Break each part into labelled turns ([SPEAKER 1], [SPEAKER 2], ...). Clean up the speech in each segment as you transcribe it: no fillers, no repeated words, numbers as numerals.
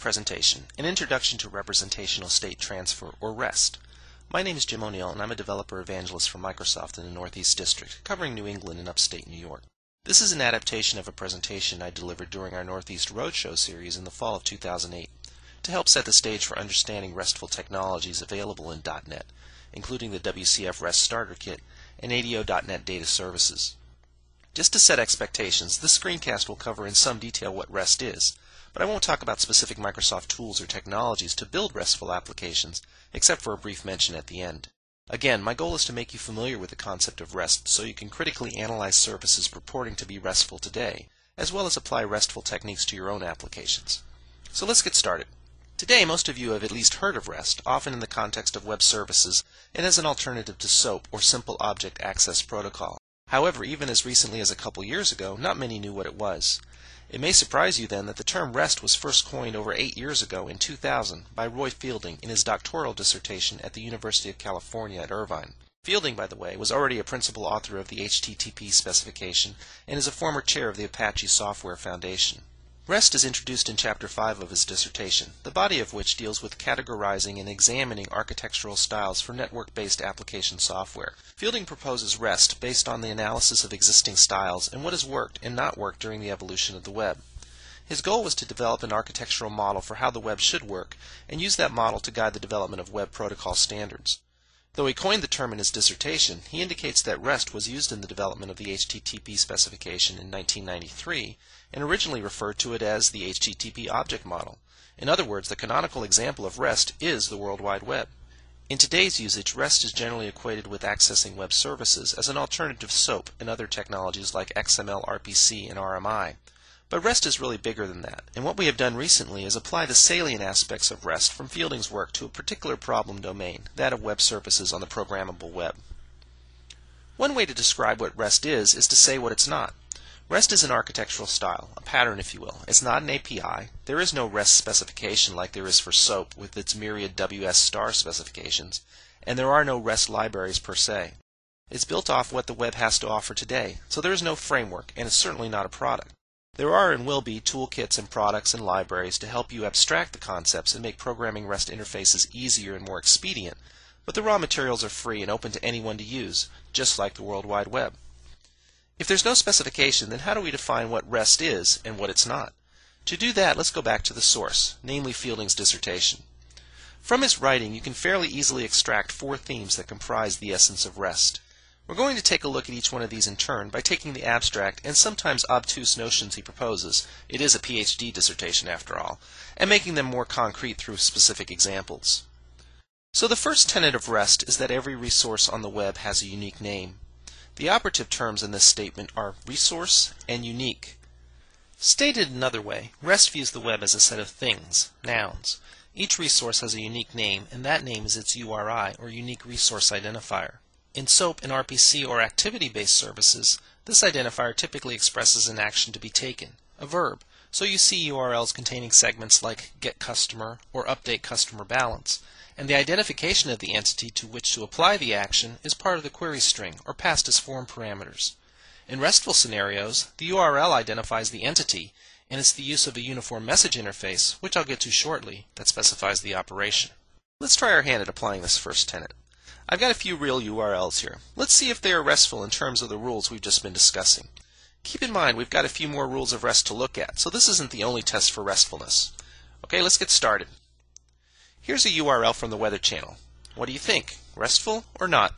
[SPEAKER 1] presentation, An Introduction to Representational State Transfer, or REST. My name is Jim O'Neill, and I'm a developer evangelist for Microsoft in the Northeast District, covering New England and upstate New York. This is an adaptation of a presentation I delivered during our Northeast Roadshow series in the fall of 2008 to help set the stage for understanding RESTful technologies available in .NET, including the WCF REST Starter Kit and ADO.NET Data Services. Just to set expectations, this screencast will cover in some detail what REST is, but I won't talk about specific Microsoft tools or technologies to build RESTful applications, except for a brief mention at the end. Again, my goal is to make you familiar with the concept of REST so you can critically analyze services purporting to be RESTful today, as well as apply RESTful techniques to your own applications. So let's get started. Today, most of you have at least heard of REST, often in the context of web services and as an alternative to SOAP, or Simple Object Access Protocol. However, even as recently as a couple years ago, not many knew what it was. It may surprise you then that the term REST was first coined over 8 years ago in 2000 by Roy Fielding in his doctoral dissertation at the University of California at Irvine. Fielding, by the way, was already a principal author of the HTTP specification and is a former chair of the Apache Software Foundation. REST is introduced in Chapter 5 of his dissertation, the body of which deals with categorizing and examining architectural styles for network-based application software. Fielding proposes REST based on the analysis of existing styles and what has worked and not worked during the evolution of the web. His goal was to develop an architectural model for how the web should work and use that model to guide the development of web protocol standards. Though he coined the term in his dissertation, he indicates that REST was used in the development of the HTTP specification in 1993 and originally referred to it as the HTTP object model. In other words, the canonical example of REST is the World Wide Web. In today's usage, REST is generally equated with accessing web services as an alternative to SOAP and other technologies like XML, RPC, and RMI. But REST is really bigger than that, and what we have done recently is apply the salient aspects of REST from Fielding's work to a particular problem domain, that of web services on the programmable web. One way to describe what REST is to say what it's not. REST is an architectural style, a pattern if you will. It's not an API. There is no REST specification like there is for SOAP with its myriad WS star specifications, and there are no REST libraries per se. It's built off what the web has to offer today, so there is no framework, and it's certainly not a product. There are and will be toolkits and products and libraries to help you abstract the concepts and make programming REST interfaces easier and more expedient, but the raw materials are free and open to anyone to use, just like the World Wide Web. If there's no specification, then how do we define what REST is and what it's not? To do that, let's go back to the source, namely Fielding's dissertation. From his writing, you can fairly easily extract 4 themes that comprise the essence of REST. We're going to take a look at each one of these in turn by taking the abstract and sometimes obtuse notions he proposes — it is a PhD dissertation after all — and making them more concrete through specific examples. So the first tenet of REST is that every resource on the web has a unique name. The operative terms in this statement are resource and unique. Stated another way, REST views the web as a set of things, nouns. Each resource has a unique name, and that name is its URI, or unique resource identifier. In SOAP and RPC or activity-based services, this identifier typically expresses an action to be taken, a verb, so you see URLs containing segments like getCustomer or updateCustomerBalance, and the identification of the entity to which to apply the action is part of the query string or passed as form parameters. In RESTful scenarios, the URL identifies the entity, and it's the use of a uniform message interface, which I'll get to shortly, that specifies the operation. Let's try our hand at applying this first tenet. I've got a few real URLs here. Let's see if they are RESTful in terms of the rules we've just been discussing. Keep in mind we've got a few more rules of REST to look at, so this isn't the only test for RESTfulness. Okay, let's get started. Here's a URL from the Weather Channel. What do you think? RESTful or not?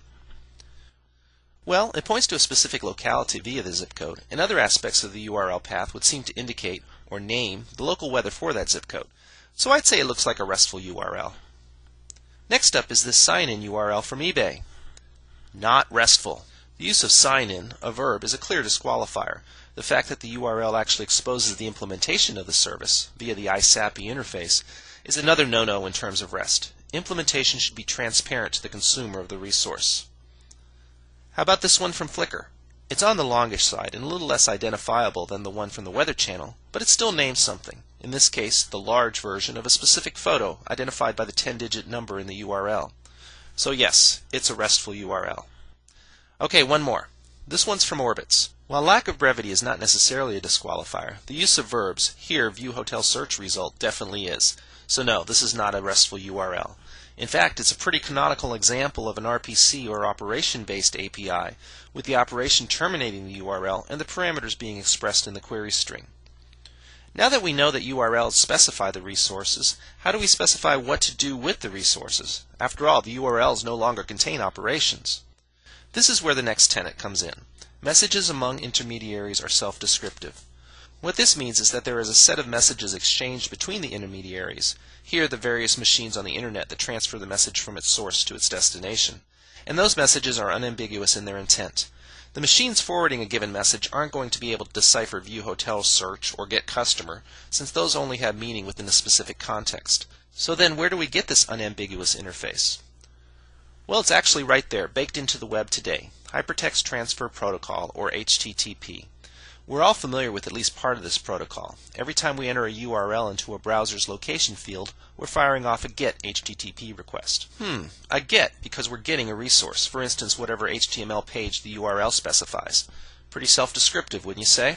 [SPEAKER 1] Well, it points to a specific locality via the zip code, and other aspects of the URL path would seem to indicate or name the local weather for that zip code. So I'd say it looks like a RESTful URL. Next up is this sign-in URL from eBay. Not RESTful. The use of sign-in, a verb, is a clear disqualifier. The fact that the URL actually exposes the implementation of the service via the ISAPI interface is another no-no in terms of REST. Implementation should be transparent to the consumer of the resource. How about this one from Flickr? It's on the longish side and a little less identifiable than the one from the Weather Channel, but it still names something. In this case, the large version of a specific photo identified by the 10-digit number in the URL. So yes, it's a RESTful URL. Okay, one more. This one's from Orbitz. While lack of brevity is not necessarily a disqualifier, the use of verbs, here view hotel search result, definitely is. So no, this is not a RESTful URL. In fact, it's a pretty canonical example of an RPC or operation-based API, with the operation terminating the URL and the parameters being expressed in the query string. Now that we know that URLs specify the resources, how do we specify what to do with the resources? After all, the URLs no longer contain operations. This is where the next tenet comes in. Messages among intermediaries are self-descriptive. What this means is that there is a set of messages exchanged between the intermediaries, here the various machines on the internet that transfer the message from its source to its destination, and those messages are unambiguous in their intent. The machines forwarding a given message aren't going to be able to decipher view hotel search or get customer, since those only have meaning within a specific context. So then where do we get this unambiguous interface? Well, it's actually right there, baked into the web today. Hypertext Transfer Protocol, or HTTP. We're all familiar with at least part of this protocol. Every time we enter a URL into a browser's location field, we're firing off a GET HTTP request. A GET because we're getting a resource, for instance whatever HTML page the URL specifies. Pretty self-descriptive, wouldn't you say?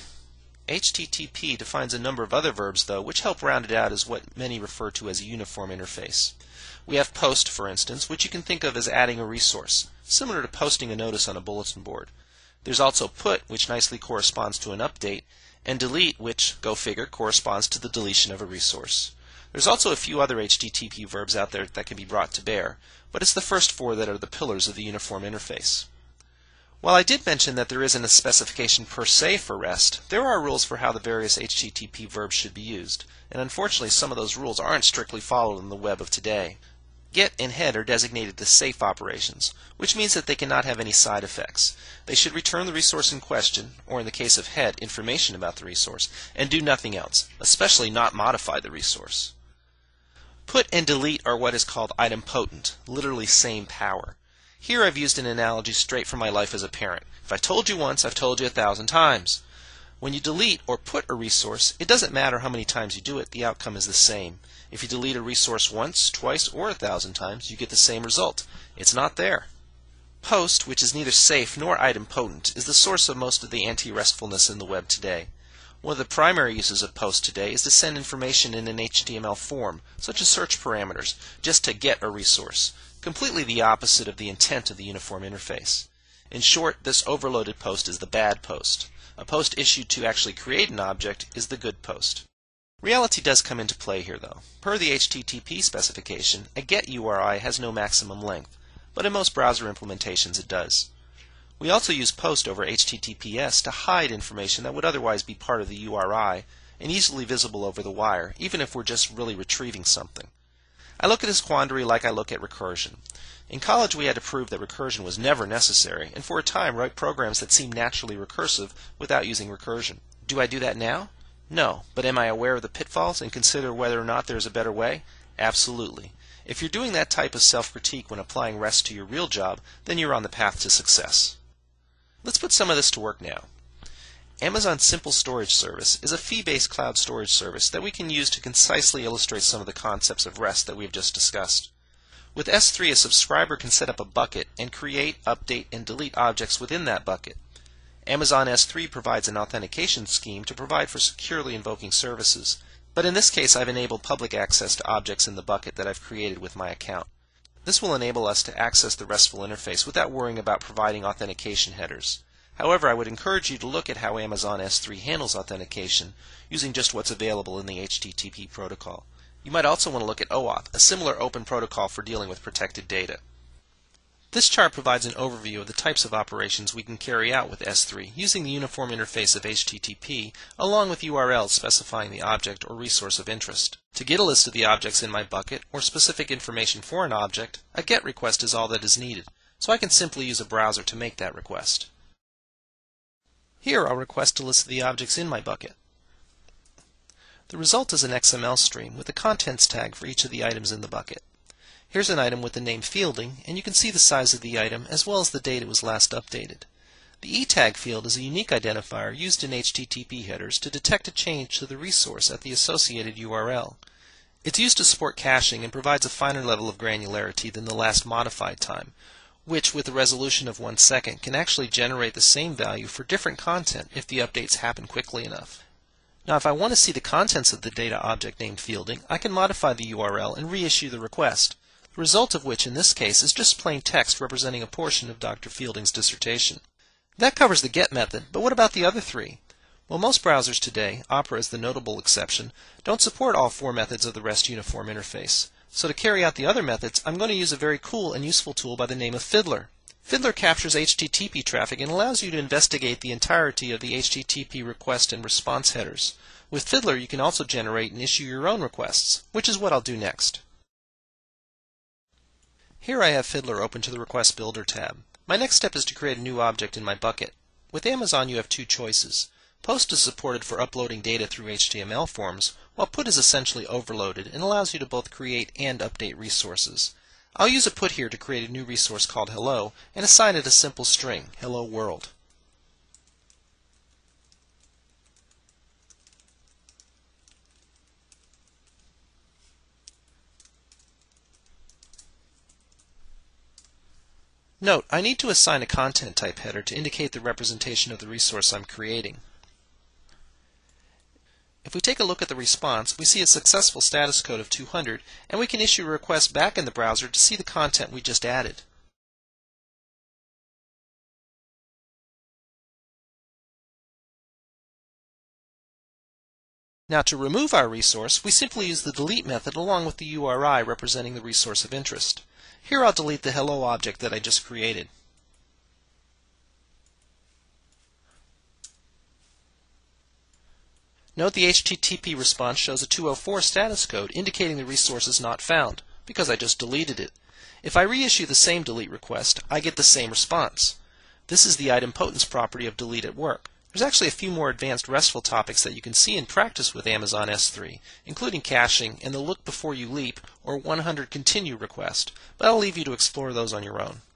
[SPEAKER 1] HTTP defines a number of other verbs, though, which help round it out as what many refer to as a uniform interface. We have POST, for instance, which you can think of as adding a resource, similar to posting a notice on a bulletin board. There's also PUT, which nicely corresponds to an update, and DELETE, which, go figure, corresponds to the deletion of a resource. There's also a few other HTTP verbs out there that can be brought to bear, but it's the first four that are the pillars of the uniform interface. While I did mention that there isn't a specification per se for REST, there are rules for how the various HTTP verbs should be used, and unfortunately some of those rules aren't strictly followed in the web of today. GET and HEAD are designated as safe operations, which means that they cannot have any side effects. They should return the resource in question, or in the case of HEAD, information about the resource, and do nothing else, especially not modify the resource. PUT and DELETE are what is called idempotent, literally same power. Here I've used an analogy straight from my life as a parent. If I told you once, I've told you 1,000 times. When you delete or put a resource, it doesn't matter how many times you do it, the outcome is the same. If you delete a resource once, twice, or 1,000 times, you get the same result. It's not there. POST, which is neither safe nor idempotent, is the source of most of the anti-restfulness in the web today. One of the primary uses of POST today is to send information in an HTML form, such as search parameters, just to get a resource, completely the opposite of the intent of the uniform interface. In short, this overloaded post is the bad post. A post issued to actually create an object is the good post. Reality does come into play here, though. Per the HTTP specification, a GET URI has no maximum length, but in most browser implementations it does. We also use POST over HTTPS to hide information that would otherwise be part of the URI and easily visible over the wire, even if we're just really retrieving something. I look at this quandary like I look at recursion. In college we had to prove that recursion was never necessary, and for a time write programs that seemed naturally recursive without using recursion. Do I do that now? No, but am I aware of the pitfalls and consider whether or not there is a better way? Absolutely. If you're doing that type of self-critique when applying REST to your real job, then you're on the path to success. Let's put some of this to work now. Amazon Simple Storage Service is a fee-based cloud storage service that we can use to concisely illustrate some of the concepts of REST that we've just discussed. With S3, a subscriber can set up a bucket and create, update, and delete objects within that bucket. Amazon S3 provides an authentication scheme to provide for securely invoking services, but in this case I've enabled public access to objects in the bucket that I've created with my account. This will enable us to access the RESTful interface without worrying about providing authentication headers. However, I would encourage you to look at how Amazon S3 handles authentication using just what's available in the HTTP protocol. You might also want to look at OAuth, a similar open protocol for dealing with protected data. This chart provides an overview of the types of operations we can carry out with S3 using the uniform interface of HTTP along with URLs specifying the object or resource of interest. To get a list of the objects in my bucket or specific information for an object, a GET request is all that is needed, so I can simply use a browser to make that request. Here I'll request a list of the objects in my bucket. The result is an XML stream with a contents tag for each of the items in the bucket. Here's an item with the name Fielding, and you can see the size of the item as well as the date it was last updated. The eTag field is a unique identifier used in HTTP headers to detect a change to the resource at the associated URL. It's used to support caching and provides a finer level of granularity than the last modified time, which with a resolution of 1 second can actually generate the same value for different content if the updates happen quickly enough. Now if I want to see the contents of the data object named Fielding, I can modify the URL and reissue the request, the result of which in this case is just plain text representing a portion of Dr. Fielding's dissertation. That covers the GET method, but what about the other three? Well, most browsers today, Opera is the notable exception, don't support all 4 methods of the REST uniform interface. So to carry out the other methods, I'm going to use a very cool and useful tool by the name of Fiddler. Fiddler captures HTTP traffic and allows you to investigate the entirety of the HTTP request and response headers. With Fiddler, you can also generate and issue your own requests, which is what I'll do next. Here I have Fiddler open to the Request Builder tab. My next step is to create a new object in my bucket. With Amazon, you have 2 choices. Post is supported for uploading data through HTML forms, while Put is essentially overloaded and allows you to both create and update resources. I'll use a Put here to create a new resource called Hello and assign it a simple string, Hello World. Note, I need to assign a content type header to indicate the representation of the resource I'm creating. If we take a look at the response, we see a successful status code of 200, and we can issue a request back in the browser to see the content we just added. Now to remove our resource, we simply use the delete method along with the URI representing the resource of interest. Here I'll delete the hello object that I just created. Note the HTTP response shows a 204 status code indicating the resource is not found, because I just deleted it. If I reissue the same delete request, I get the same response. This is the idempotence property of delete at work. There's actually a few more advanced RESTful topics that you can see in practice with Amazon S3, including caching and the look before you leap or 100 continue request, but I'll leave you to explore those on your own.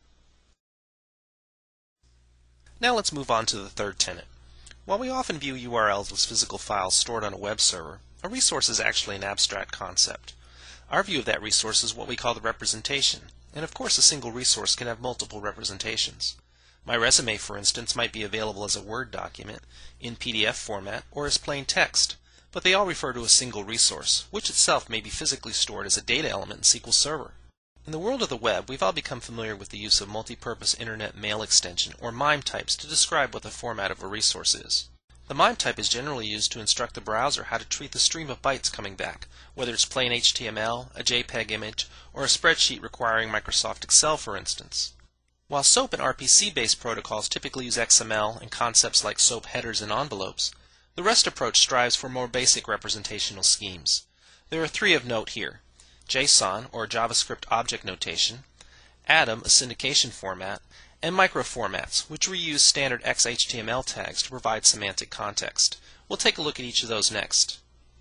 [SPEAKER 1] Now let's move on to the third tenet. While we often view URLs as physical files stored on a web server, a resource is actually an abstract concept. Our view of that resource is what we call the representation, and of course a single resource can have multiple representations. My resume, for instance, might be available as a Word document, in PDF format, or as plain text, but they all refer to a single resource, which itself may be physically stored as a data element in SQL Server. In the world of the web, we've all become familiar with the use of multipurpose Internet Mail Extension, or MIME types, to describe what the format of a resource is. The MIME type is generally used to instruct the browser how to treat the stream of bytes coming back, whether it's plain HTML, a JPEG image, or a spreadsheet requiring Microsoft Excel, for instance. While SOAP and RPC-based protocols typically use XML and concepts like SOAP headers and envelopes, the REST approach strives for more basic representational schemes. There are 3 of note here: JSON, or JavaScript Object Notation, Atom, a syndication format, and microformats, which reuse standard XHTML tags to provide semantic context. We'll take a look at each of those next.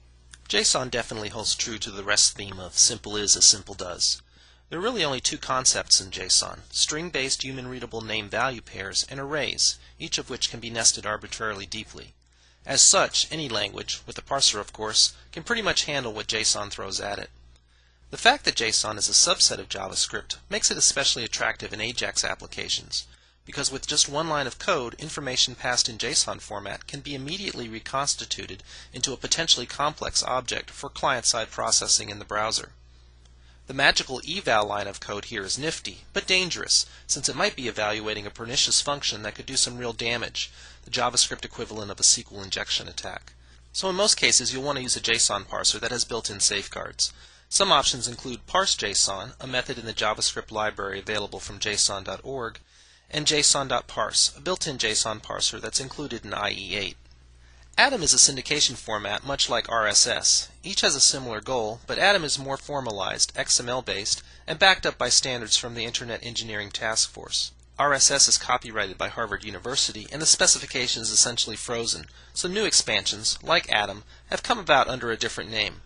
[SPEAKER 1] JSON definitely holds true to the REST theme of simple is as simple does. There are really only 2 concepts in JSON: string-based human-readable name-value pairs and arrays, each of which can be nested arbitrarily deeply. As such, any language, with a parser of course, can pretty much handle what JSON throws at it. The fact that JSON is a subset of JavaScript makes it especially attractive in AJAX applications, because with just one line of code, information passed in JSON format can be immediately reconstituted into a potentially complex object for client-side processing in the browser. The magical eval line of code here is nifty, but dangerous, since it might be evaluating a pernicious function that could do some real damage, the JavaScript equivalent of a SQL injection attack. So in most cases you'll want to use a JSON parser that has built-in safeguards. Some options include parse.json, a method in the JavaScript library available from json.org, and json.parse, a built-in JSON parser that's included in IE8. Atom is a syndication format much like RSS. Each has a similar goal, but Atom is more formalized, XML-based, and backed up by standards from the Internet Engineering Task Force. RSS is copyrighted by Harvard University, and the specification is essentially frozen, so new expansions, like Atom, have come about under a different name.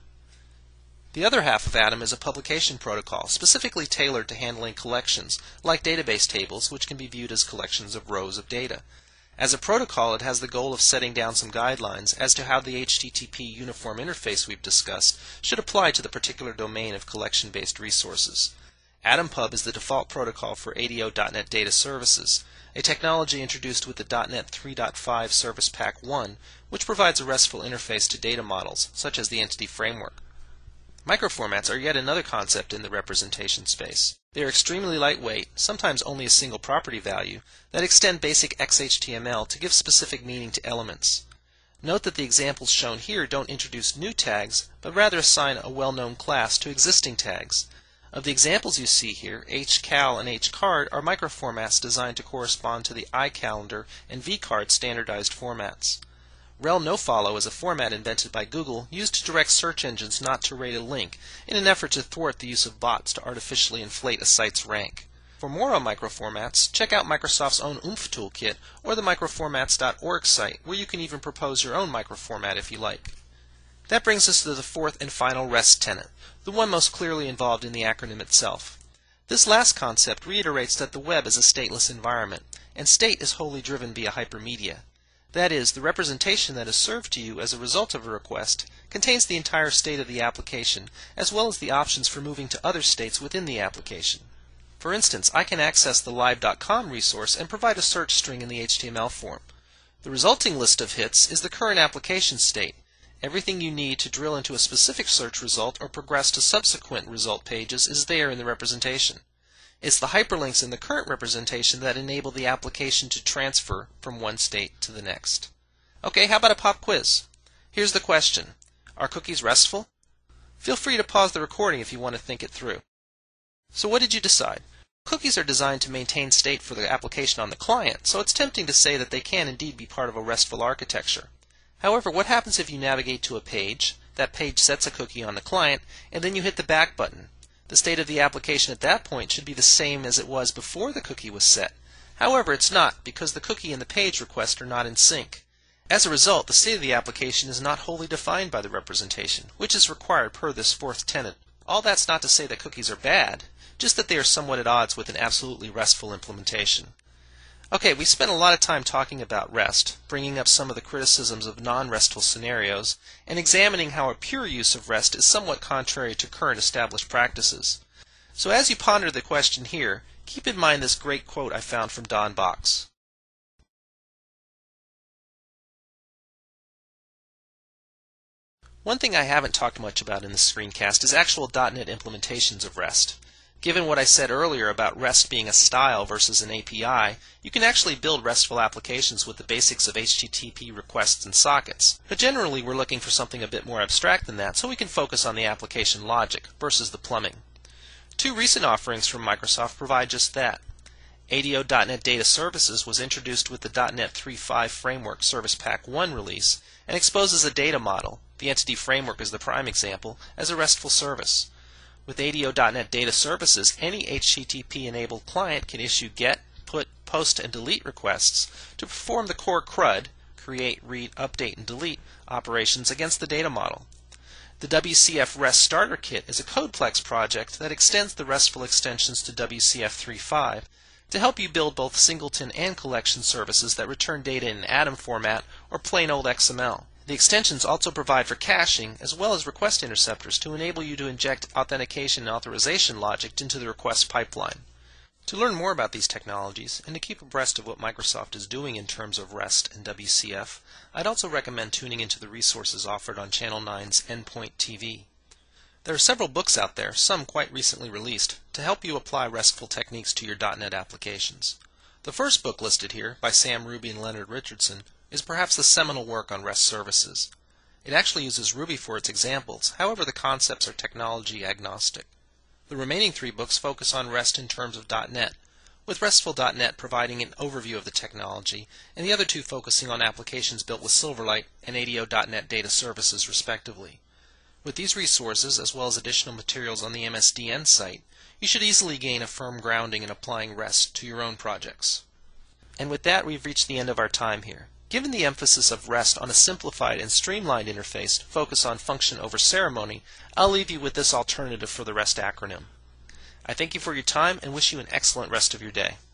[SPEAKER 1] The other half of Atom is a publication protocol specifically tailored to handling collections, like database tables, which can be viewed as collections of rows of data. As a protocol, it has the goal of setting down some guidelines as to how the HTTP uniform interface we've discussed should apply to the particular domain of collection-based resources. AtomPub is the default protocol for ADO.NET Data Services, a technology introduced with the .NET 3.5 Service Pack 1, which provides a RESTful interface to data models, such as the Entity Framework. Microformats are yet another concept in the representation space. They are extremely lightweight, sometimes only a single property value, that extend basic XHTML to give specific meaning to elements. Note that the examples shown here don't introduce new tags, but rather assign a well-known class to existing tags. Of the examples you see here, hcal and hcard are microformats designed to correspond to the iCalendar and vCard standardized formats. rel nofollow is a format invented by Google used to direct search engines not to rate a link in an effort to thwart the use of bots to artificially inflate a site's rank. For more on microformats, check out Microsoft's own OOMPH toolkit or the microformats.org site, where you can even propose your own microformat if you like. That brings us to the fourth and final REST tenet, the one most clearly involved in the acronym itself. This last concept reiterates that the web is a stateless environment, and state is wholly driven via hypermedia. That is, the representation that is served to you as a result of a request contains the entire state of the application, as well as the options for moving to other states within the application. For instance, I can access the live.com resource and provide a search string in the HTML form. The resulting list of hits is the current application state. Everything you need to drill into a specific search result or progress to subsequent result pages is there in the representation. It's the hyperlinks in the current representation that enable the application to transfer from one state to the next. Okay, how about a pop quiz? Here's the question. Are cookies RESTful? Feel free to pause the recording if you want to think it through. So what did you decide? Cookies are designed to maintain state for the application on the client, so it's tempting to say that they can indeed be part of a RESTful architecture. However, what happens if you navigate to a page, that page sets a cookie on the client, and then you hit the back button? The state of the application at that point should be the same as it was before the cookie was set. However, it's not, because the cookie and the page request are not in sync. As a result, the state of the application is not wholly defined by the representation, which is required per this fourth tenet. All that's not to say that cookies are bad, just that they are somewhat at odds with an absolutely RESTful implementation. Okay, we spent a lot of time talking about REST, bringing up some of the criticisms of non-RESTful scenarios, and examining how a pure use of REST is somewhat contrary to current established practices. So as you ponder the question here, keep in mind this great quote I found from Don Box. One thing I haven't talked much about in this screencast is actual .NET implementations of REST. Given what I said earlier about REST being a style versus an API, you can actually build RESTful applications with the basics of HTTP requests and sockets. But generally we're looking for something a bit more abstract than that, so we can focus on the application logic versus the plumbing. Two recent offerings from Microsoft provide just that. ADO.NET Data Services was introduced with the .NET 3.5 Framework Service Pack 1 release and exposes a data model, the Entity Framework is the prime example, as a RESTful service. With ADO.NET Data Services, any HTTP-enabled client can issue GET, PUT, POST, and DELETE requests to perform the core CRUD, create, read, update, and delete, operations against the data model. The WCF REST Starter Kit is a Codeplex project that extends the RESTful extensions to WCF 3.5 to help you build both singleton and collection services that return data in Atom format or plain old XML. The extensions also provide for caching as well as request interceptors to enable you to inject authentication and authorization logic into the request pipeline. To learn more about these technologies and to keep abreast of what Microsoft is doing in terms of REST and WCF, I'd also recommend tuning into the resources offered on Channel 9's Endpoint TV. There are several books out there, some quite recently released, to help you apply RESTful techniques to your .NET applications. The first book listed here, by Sam Ruby and Leonard Richardson, is perhaps the seminal work on REST services. It actually uses Ruby for its examples, however the concepts are technology agnostic. The remaining three books focus on REST in terms of .NET, with RESTful.NET providing an overview of the technology, and the other two focusing on applications built with Silverlight and ADO.NET Data Services respectively. With these resources, as well as additional materials on the MSDN site, you should easily gain a firm grounding in applying REST to your own projects. And with that, we've reached the end of our time here. Given the emphasis of REST on a simplified and streamlined interface to focus on function over ceremony, I'll leave you with this alternative for the REST acronym. I thank you for your time and wish you an excellent rest of your day.